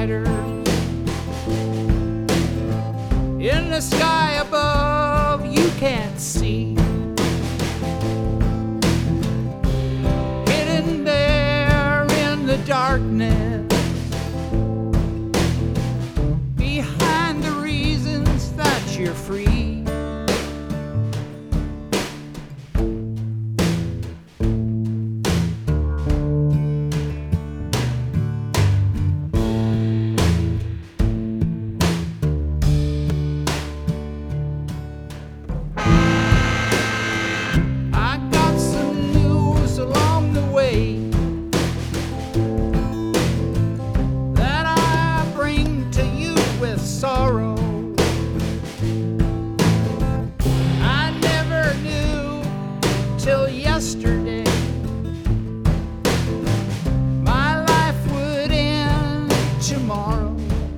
gliders in the sky above you can't see. Hidden there in the darkness, behind the reasons that you're free. Sorrow I never knew till yesterday my life would end tomorrow.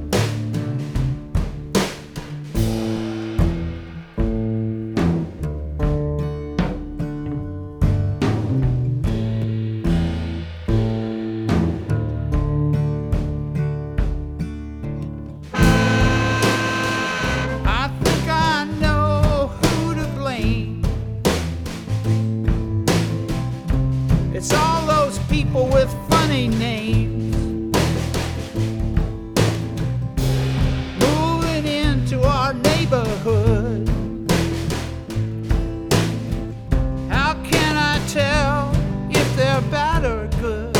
It's all those people with funny names moving into our neighborhood. How can I tell if they're bad or good?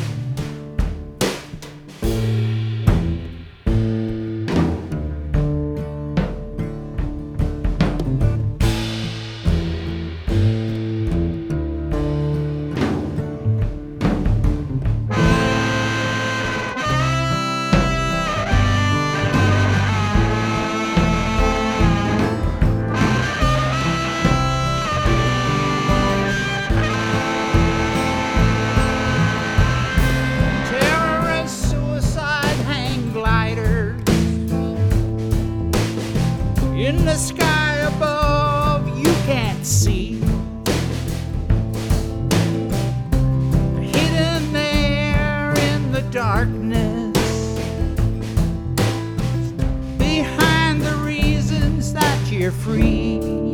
In the sky above you can't see. Hidden there in the darkness, behind the reasons that you're free.